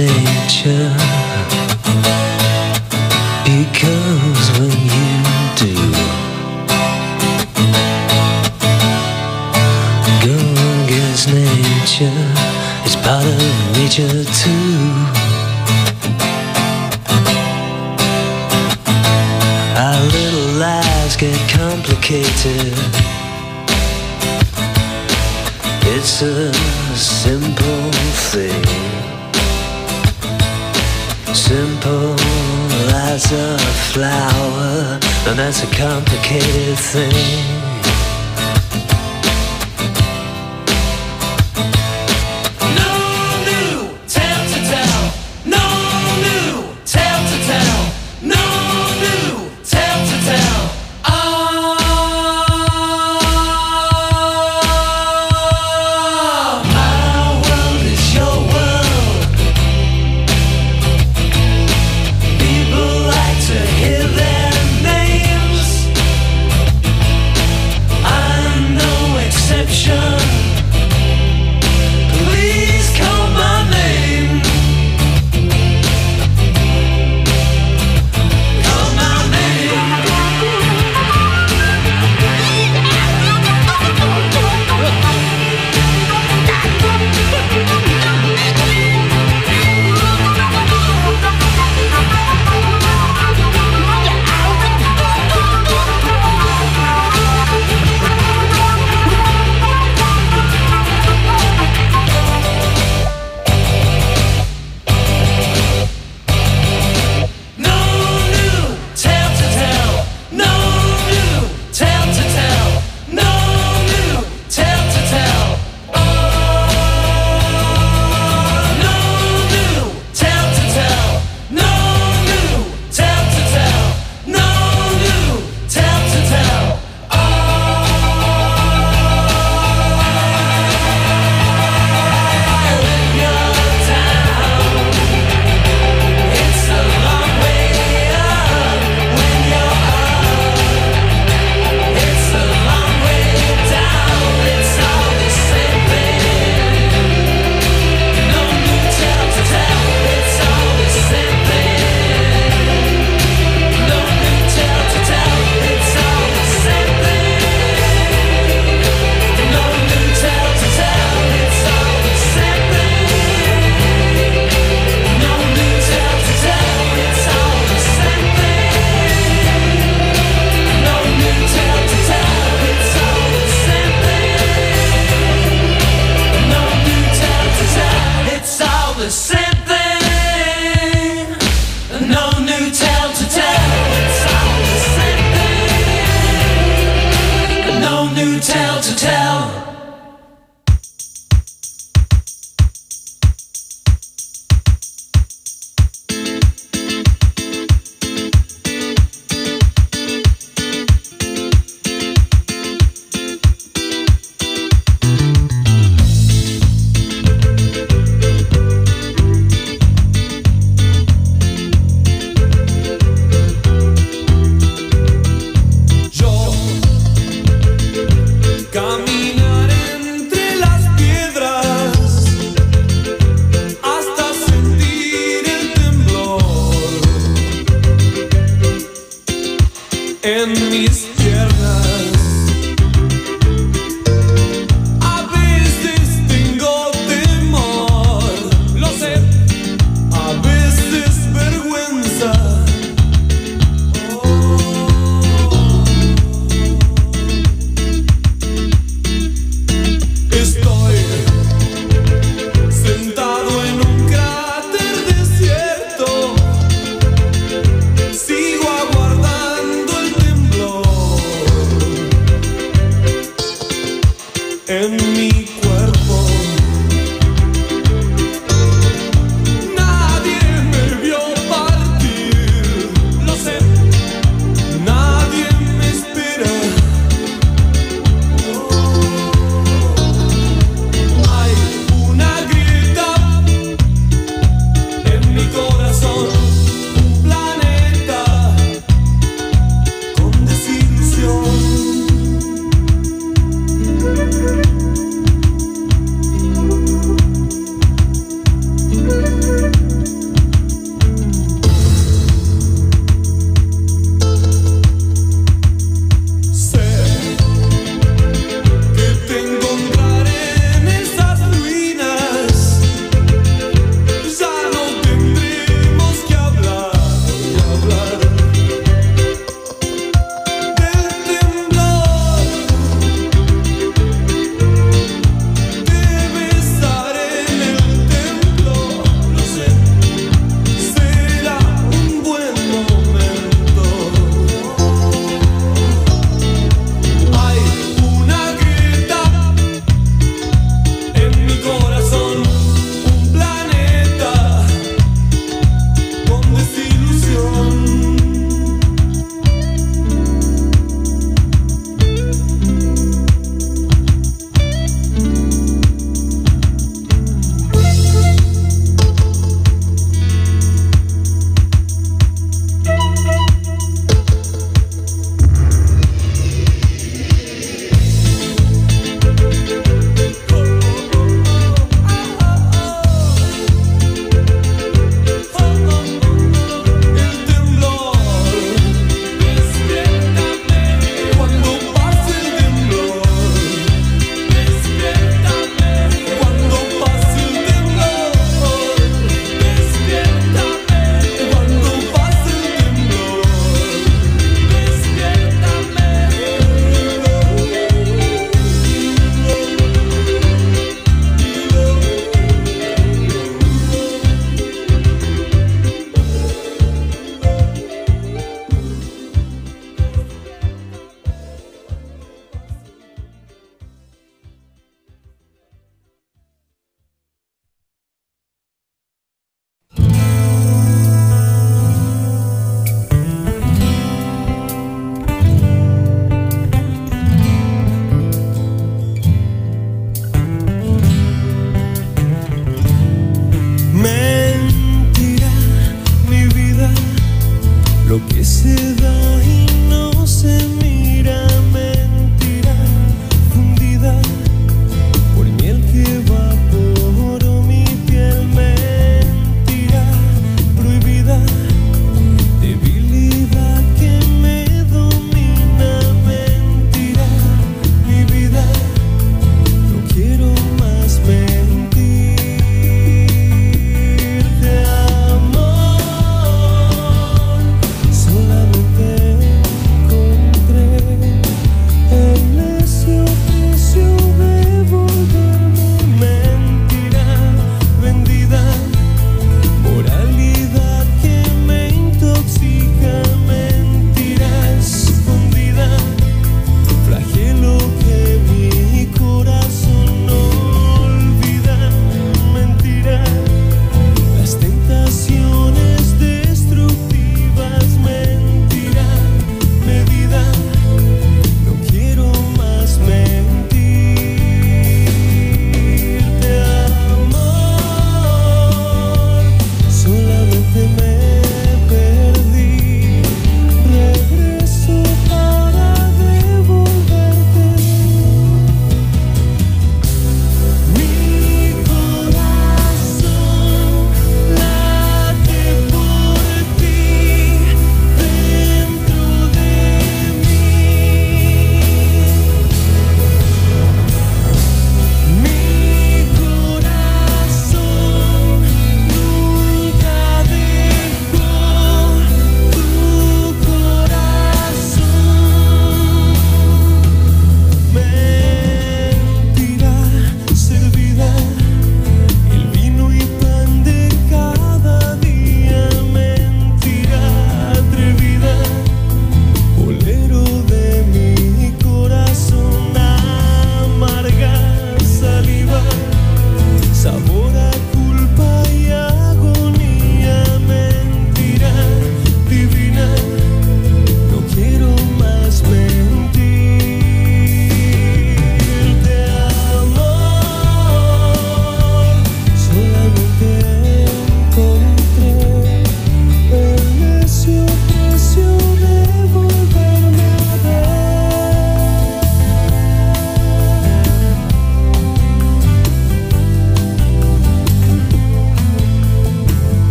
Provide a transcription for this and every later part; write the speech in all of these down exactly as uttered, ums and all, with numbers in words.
nature, because when you do go against nature, it's part of nature too. Our little lives get complicated. It's a simple thing, simple as a flower, and that's a complicated thing.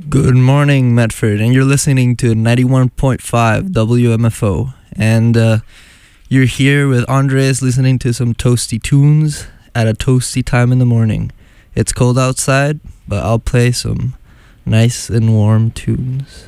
Good morning, Medford, and you're listening to ninety-one point five W M F O. And uh, you're here with Andres listening to some toasty tunes at a toasty time in the morning. It's cold outside, but I'll play some nice and warm tunes.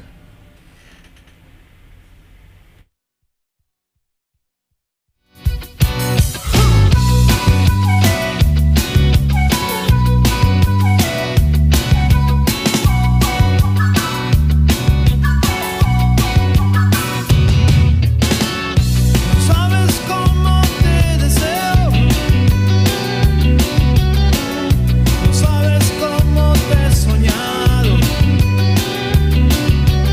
Sabes cómo te he soñado.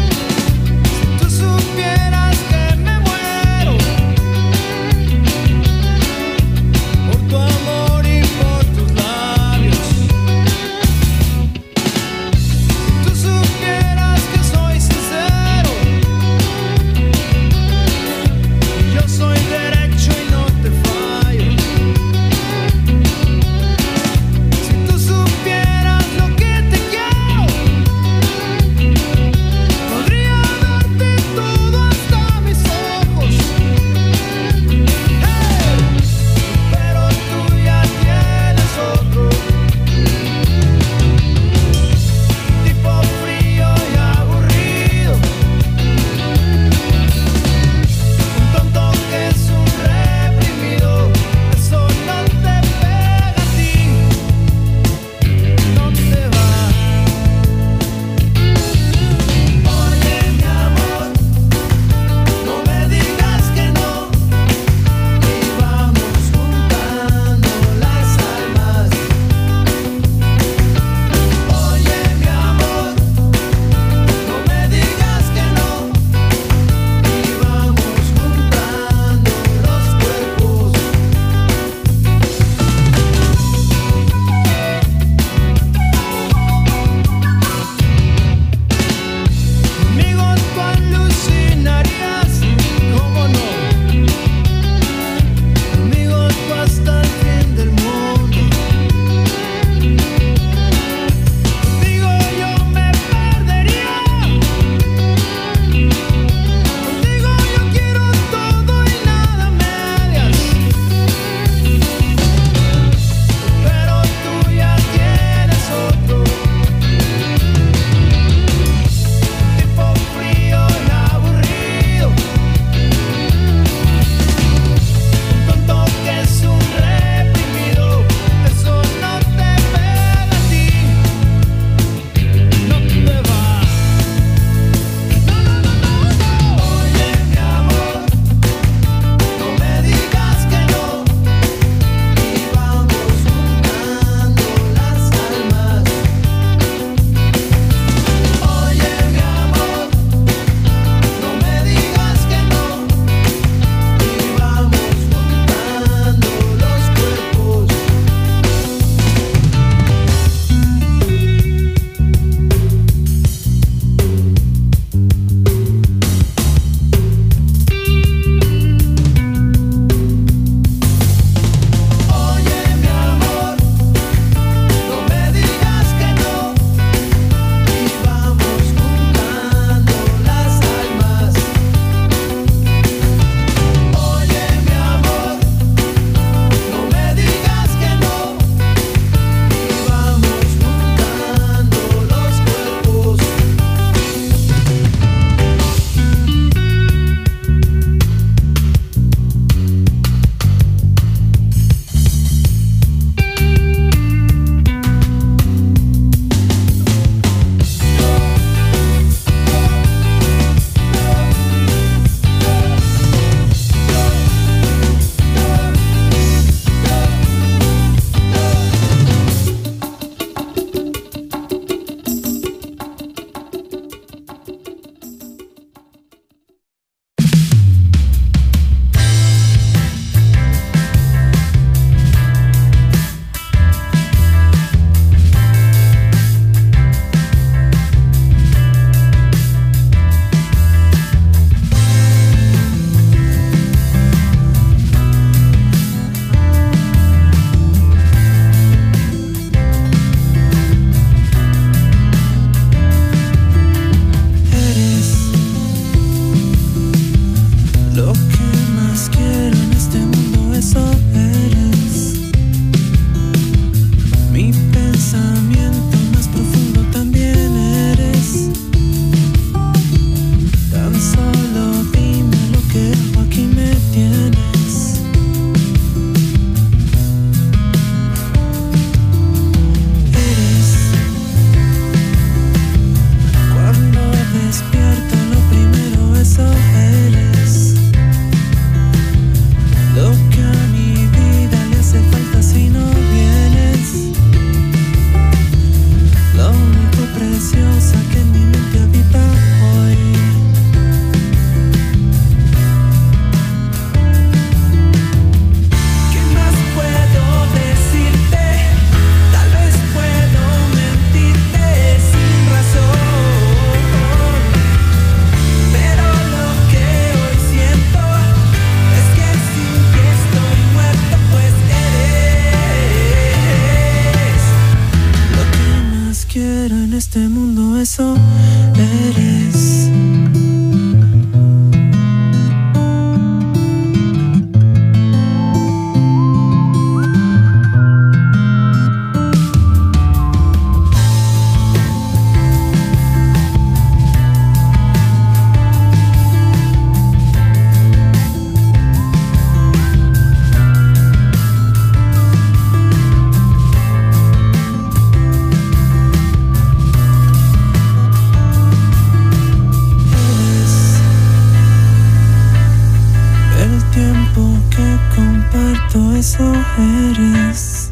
eso eres.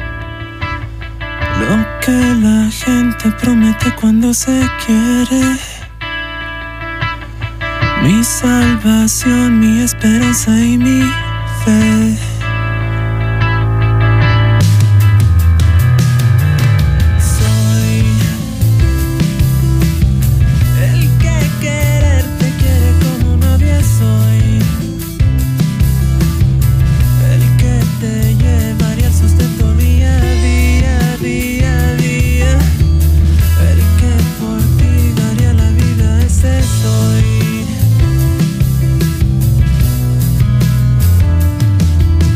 Lo que la gente promete cuando se quiere. Mi salvación, mi esperanza y mi fe. Soy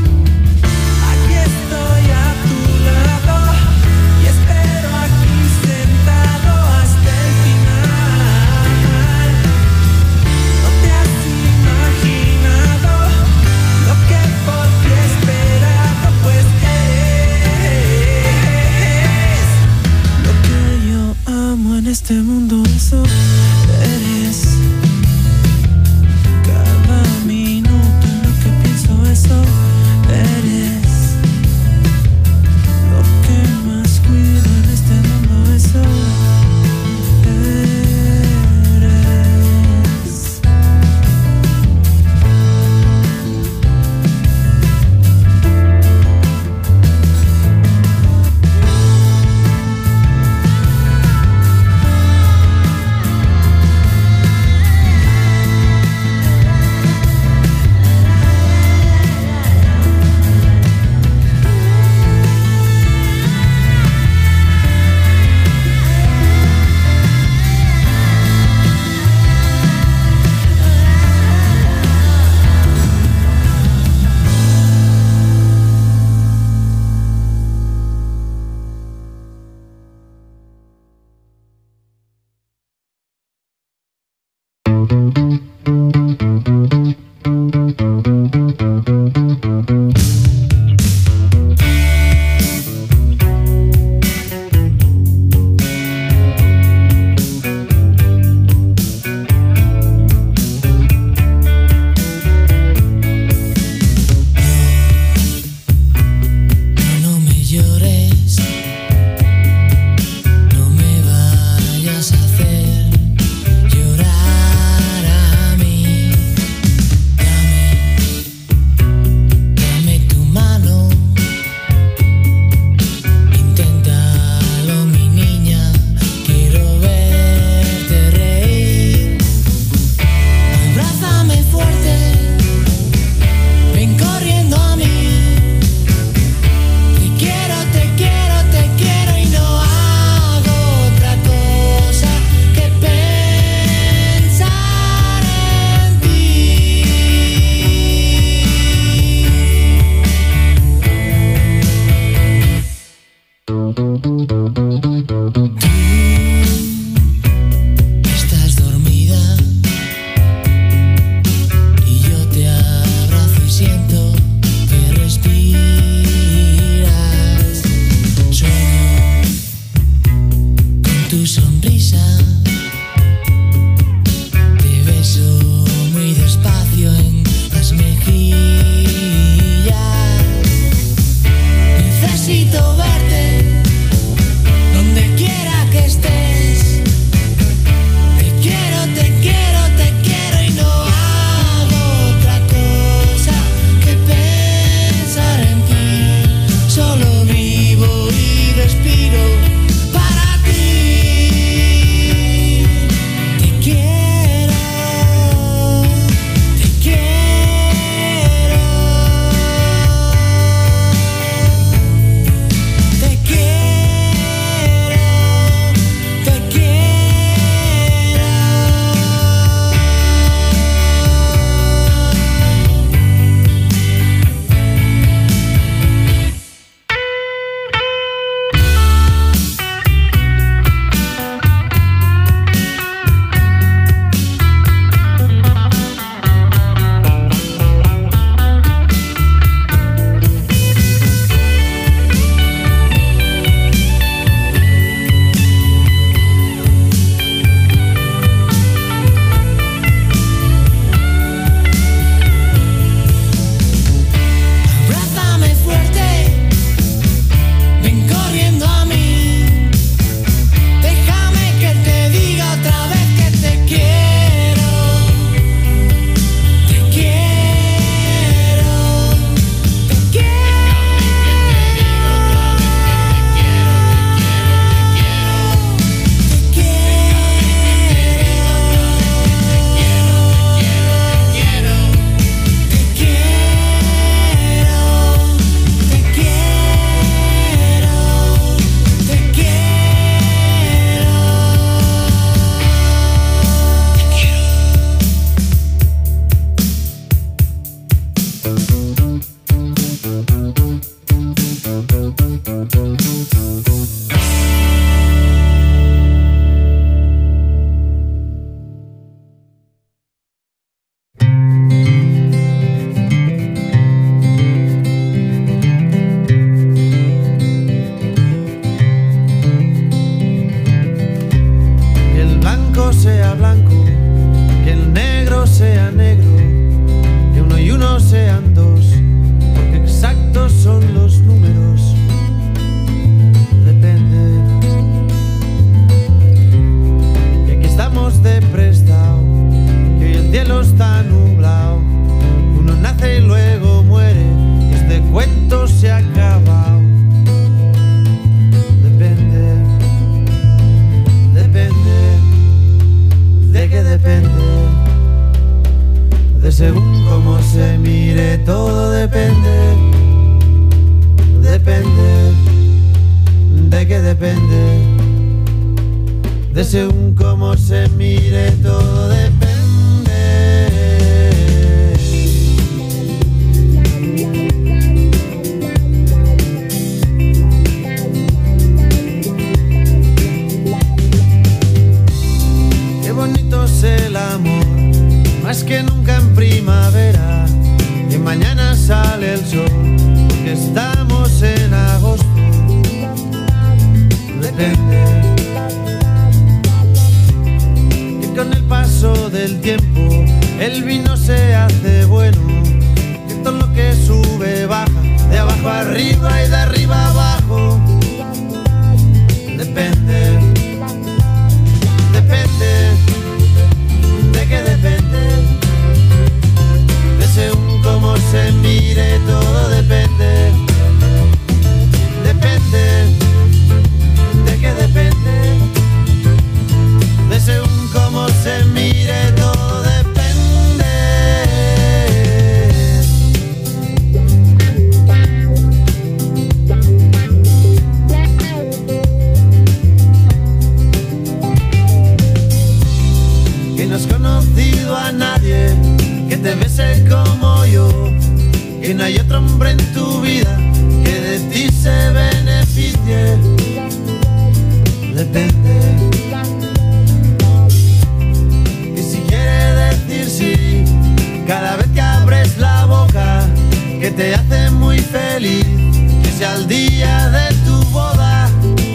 está nublado. Uno nace y luego muere, y este cuento se ha acabado. Depende, depende, de qué depende, de según cómo se mire, todo depende, depende, de qué depende, de según cómo se mire, todo depende. Qué bonito es el amor, más que nunca en primavera, y mañana sale el sol, porque estamos en agosto. Depende, que con el paso del tiempo el vino se hace bueno, que todo lo que sube baja, de abajo arriba y de arriba abajo. Depende, depende, de qué depende, de según cómo se mire, todo depende, depende, de qué depende, de según cómo se mire, todo depende. Que no has conocido a nadie que te bese como yo, que no hay otro hombre en tu vida que de ti se beneficie. Depende, que si quiere decir sí cada vez que abres la boca, que te hace muy feliz, que sea el día de tu boda.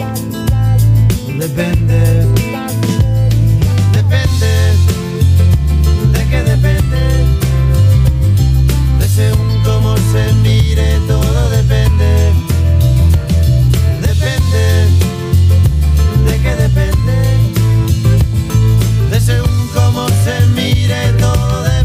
Depende, depende, de qué depende, de según cómo se mire, todo depende, depende, de qué depende, de según cómo se mire, todo depende.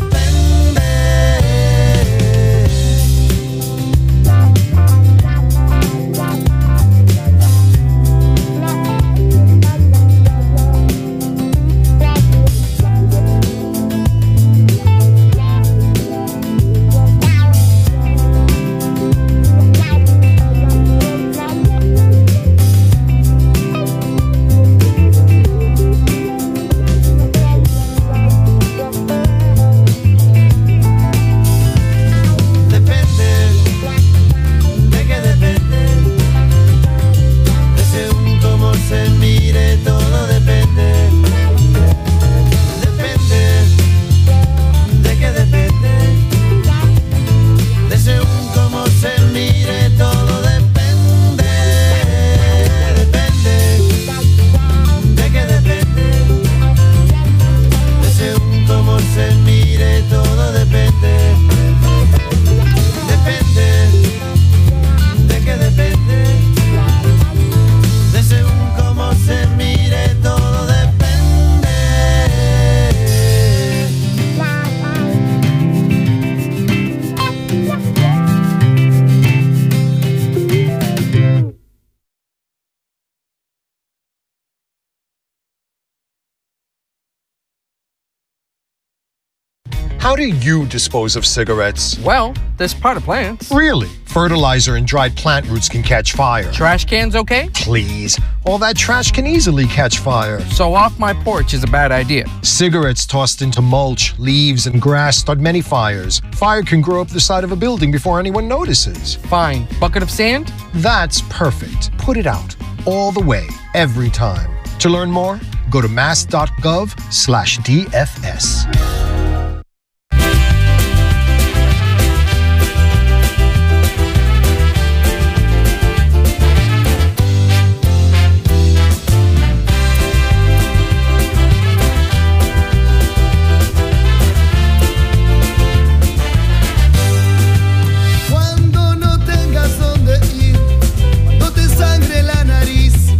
How do you dispose of cigarettes? Well, there's potted plants. Really? Fertilizer and dried plant roots can catch fire. Trash cans okay? Please. All that trash can easily catch fire. So off my porch is a bad idea. Cigarettes tossed into mulch, leaves, and grass start many fires. Fire can grow up the side of a building before anyone notices. Fine. Bucket of sand? That's perfect. Put it out. All the way. Every time. To learn more, go to mass.gov slash DFS.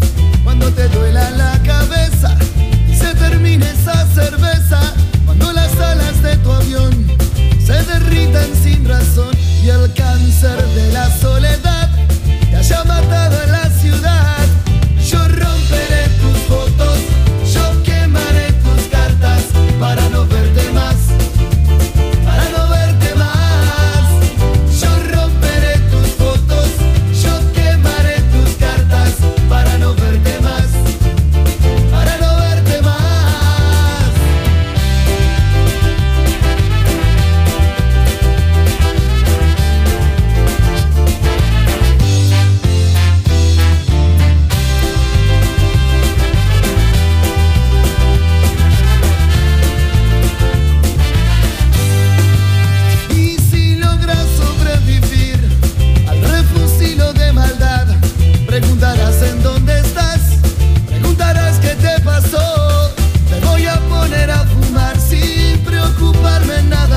Te duela la cabeza, se termina esa cerveza, cuando las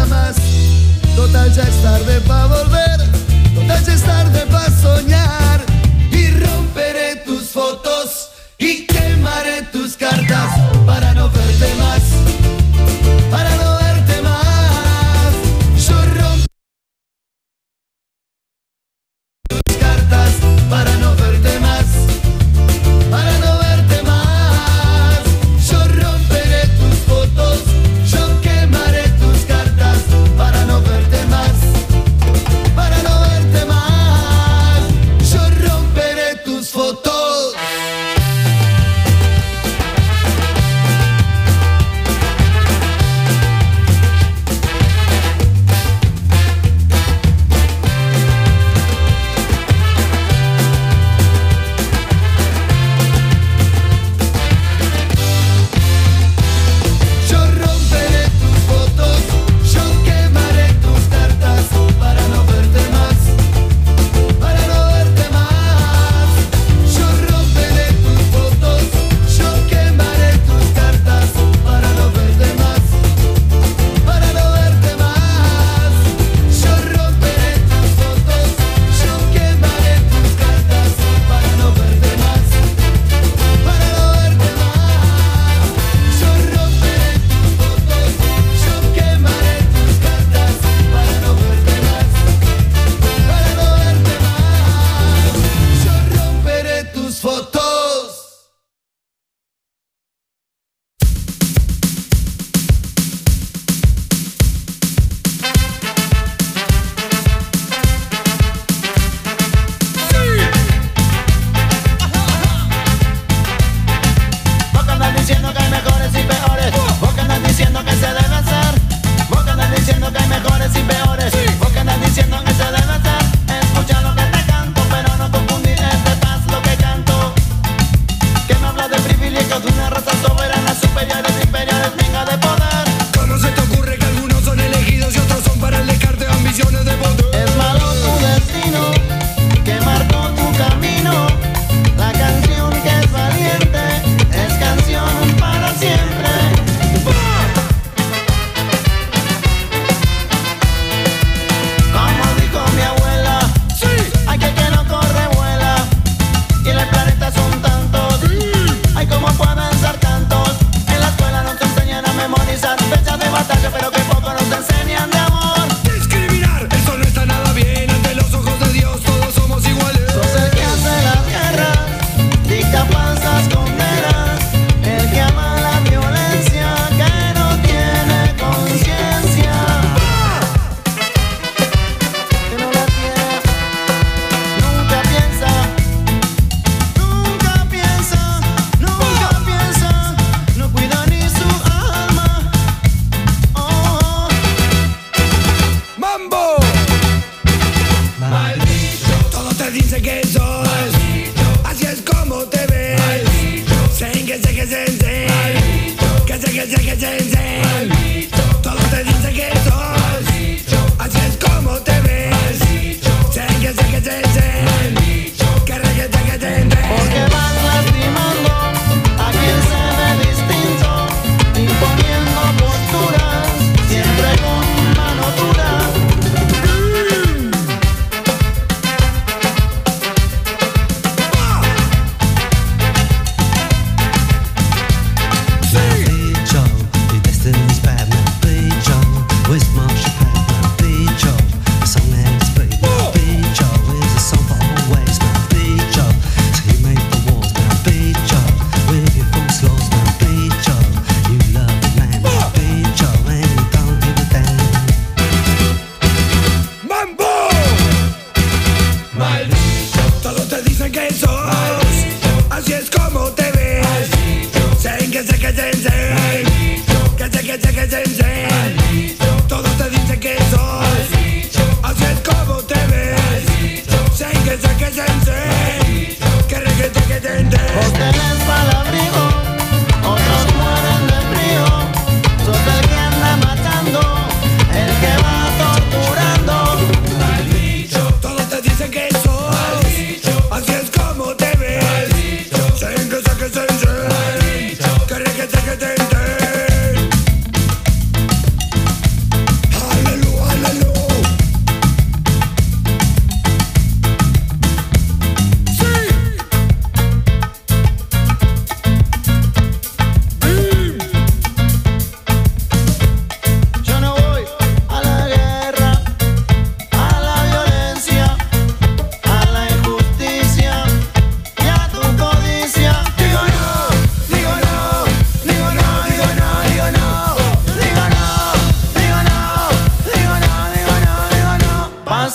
nada más. Total ya es tarde pa' volver, total ya es tarde pa' soñar. Y romperé tus fotos y quemaré tus cartas para no verte más, para no verte más. Yo romperé tus cartas para no verte más, para no verte más. Yo romperé tus fotos, yo quemaré tus cartas para no verte más, para no verte más. Yo romperé tus fotos. Yo romperé tus fotos, yo quemaré tus cartas para no verte más, para no verte más. Yo romperé tus fotos, yo quemaré tus cartas para no verte más, para no verte más. Yo romperé tus fotos, yo quemaré tus cartas para no verte más, para no verte más. Yo romperé tus fotos, yo quemaré tus cartas para no verte más, para no verte más. Yo romperé tus fotos. Vos que andas diciendo que hay mejores y peores, vos que andas diciendo que se debe hacer, vos que andas diciendo que hay mejores y peores, vos que andas diciendo que se debe hacer. Escucha lo que te canto, pero no confundir este paz lo que canto. Que me habla de privilegios de una raza soberana, superiores, inferiores, venga de poder. ¿Cómo se te ocurre que algunos son elegidos y otros son para el descarte de ambiciones de poder? Es malo tu destino, que marcó tu camino. La canción que es valiente es canción para siempre. Como dijo mi abuela, hay que que no corre vuela. Y en el planeta son tantos, ay cómo pueden ser tantos. En la escuela nos enseñan a memorizar fechas de batalla, pero que poco nos enseñan de amor. Discriminar, eso no está nada bien. Ante los ojos de Dios todos somos iguales. Sos el que hace las guerras, dicta falsas condenas, el que ama la violencia, que no tiene conciencia, que no la tiene, nunca piensa, nunca piensa, nunca piensa, no cuida ni su alma. Oh. ¡Mambo! Todos te dicen que sos, así es como te ves. Sen, que sé, que sen, sen. Que sé, que sé, que sen, sen. Todos te dicen que sos, así es como te ves. Sen, que sé, que sen, sen. Que re, que sé, que sen, Porque sen. van lastimando a quien se ve distinto, imponiendo posturas, siempre con mano dura.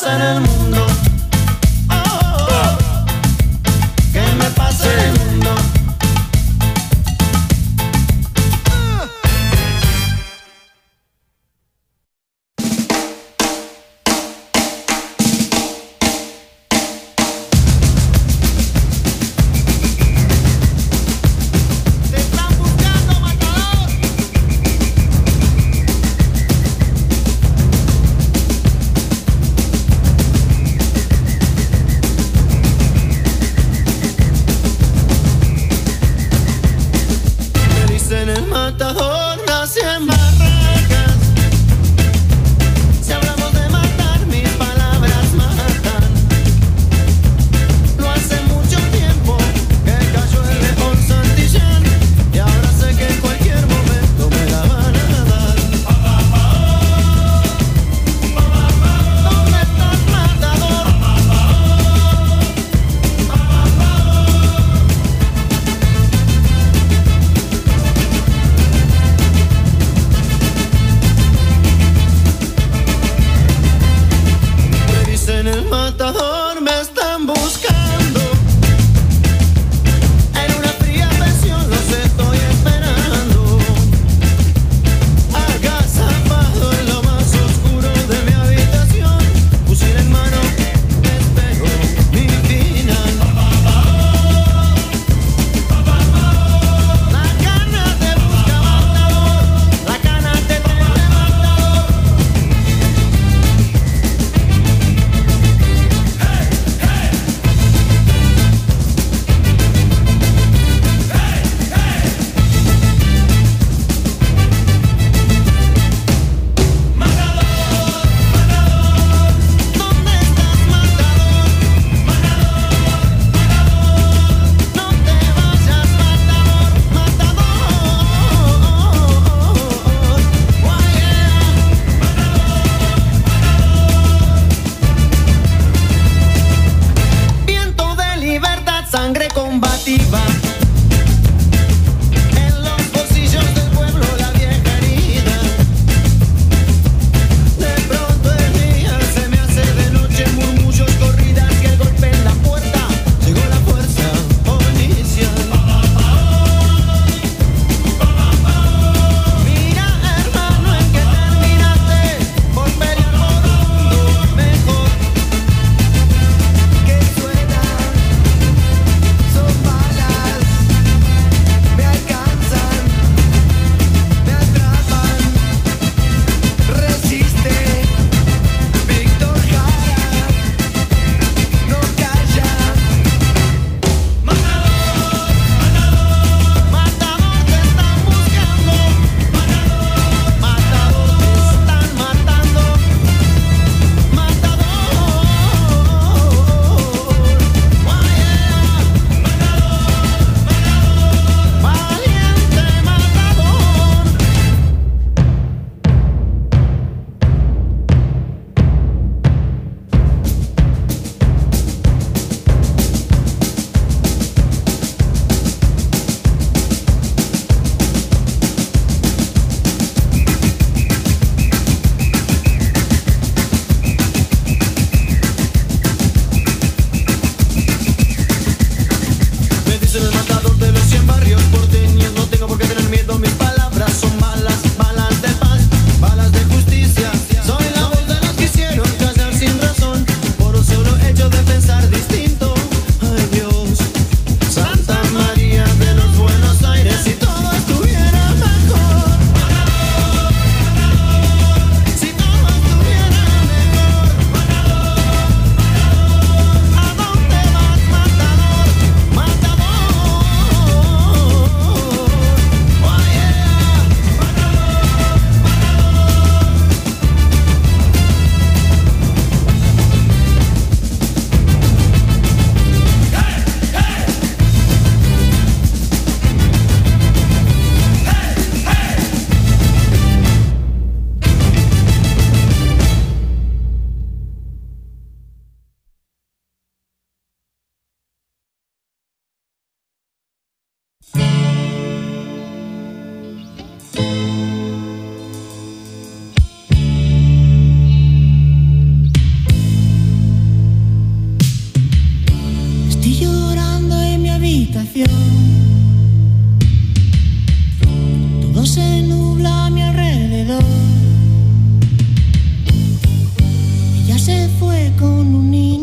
pasa en el mundo? Oh, oh, oh. ¿Qué me pasa en el mundo?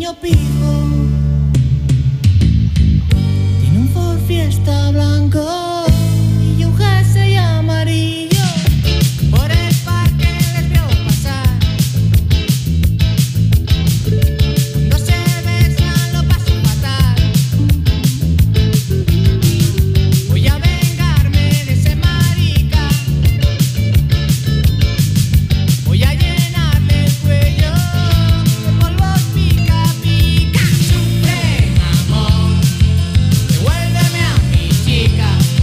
niño pijo. Tiene un Ford Fiesta blanco y un jersey amarillo. Por el parque les veo pasar. Cuando se besan lo paso fatal. Voy a vengarme de ese marica. Voy a llenarle el cuello de polvos pica pica. Sufre, amor, devuélveme a mi chica.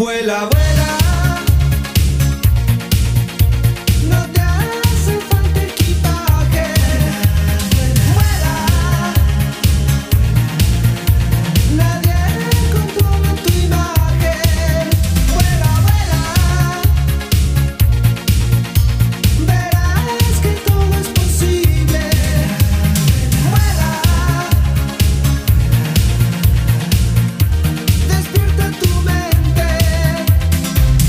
Vuela, vuela. No te hace falta equipaje. Vuela. Nadie controla tu imagen. Vuela, vuela. Verás que todo es posible. Vuela. Despierta tu mente.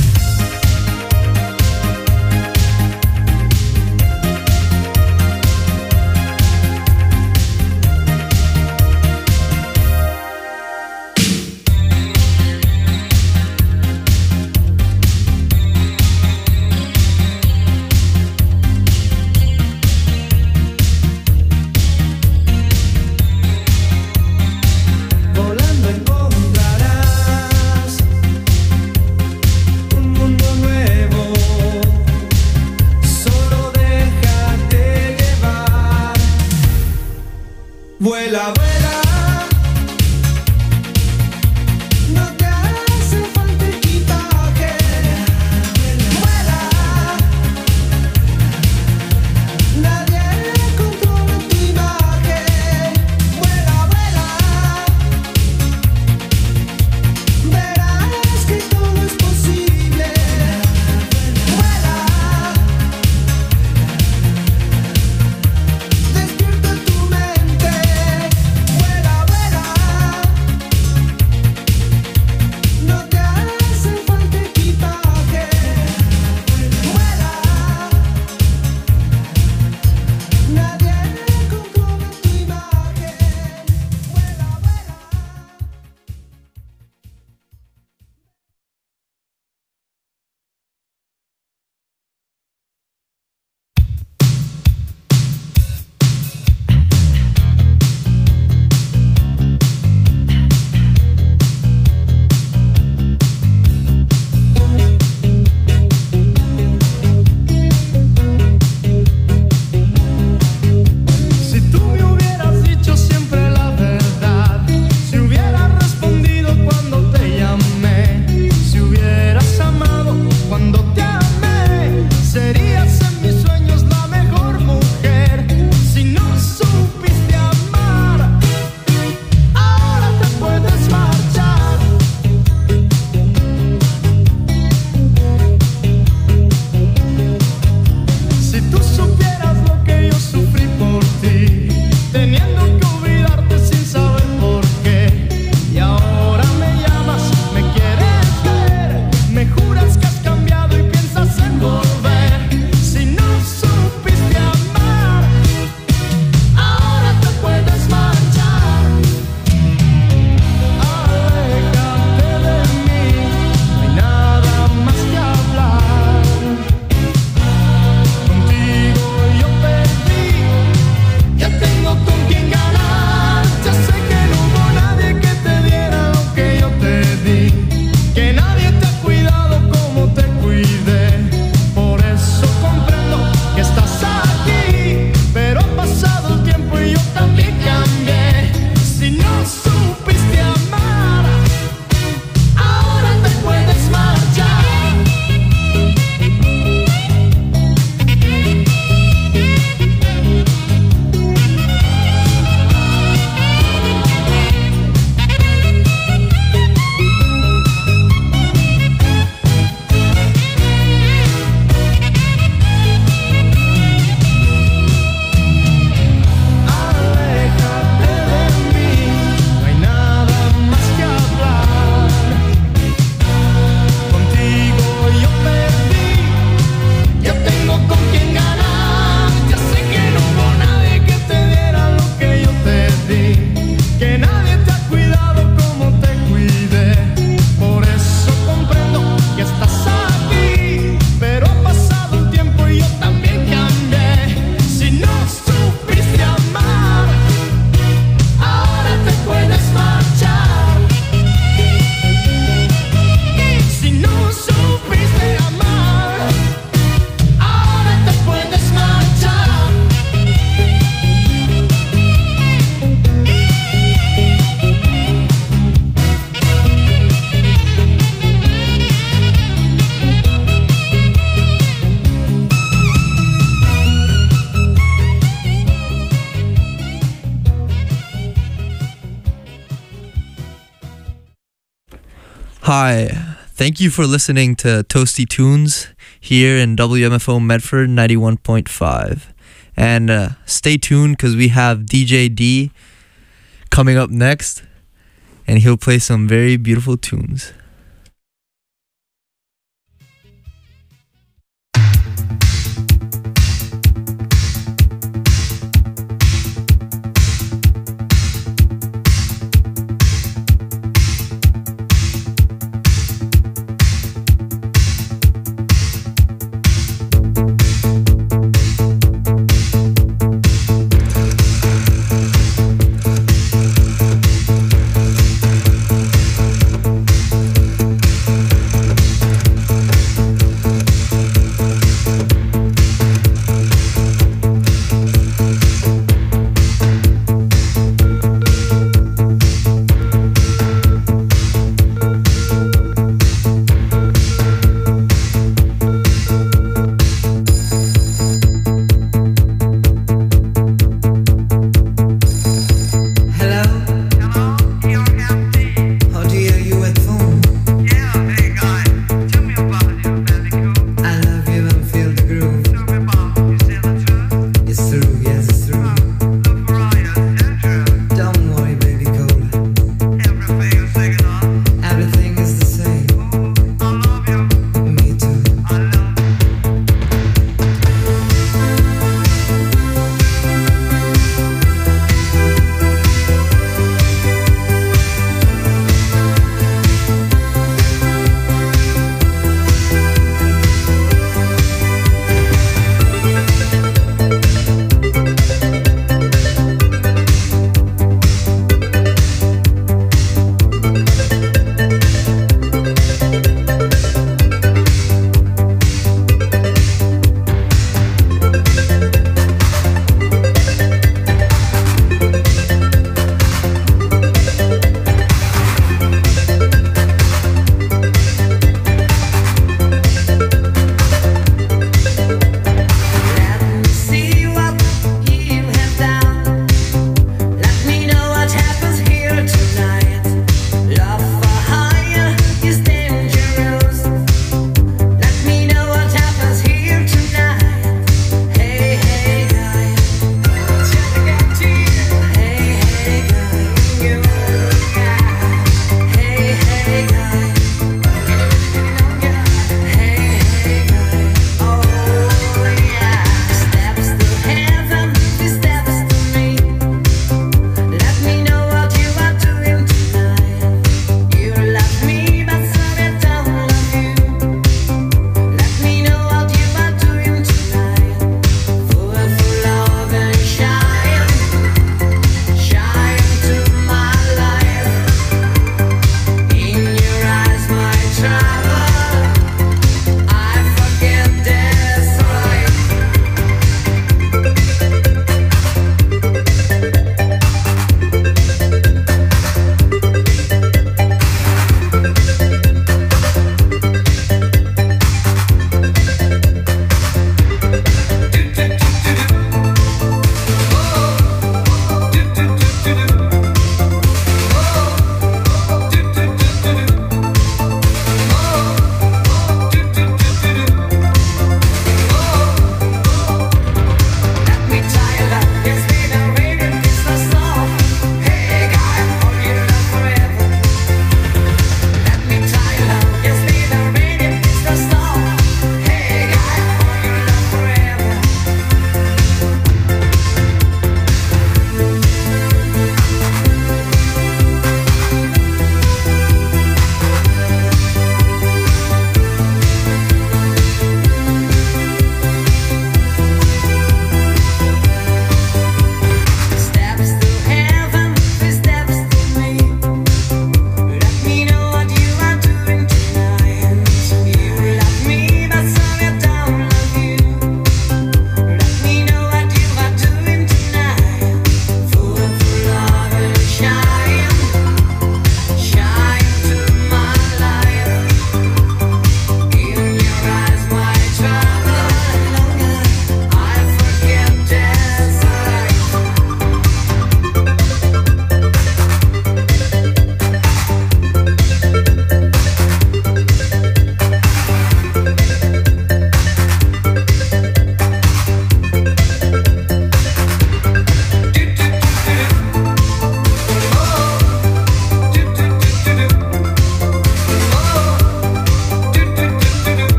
Hi, thank you for listening to Toasty Tunes here in W M F O Medford ninety-one point five. And uh, stay tuned because we have D J D coming up next, and he'll play some very beautiful tunes.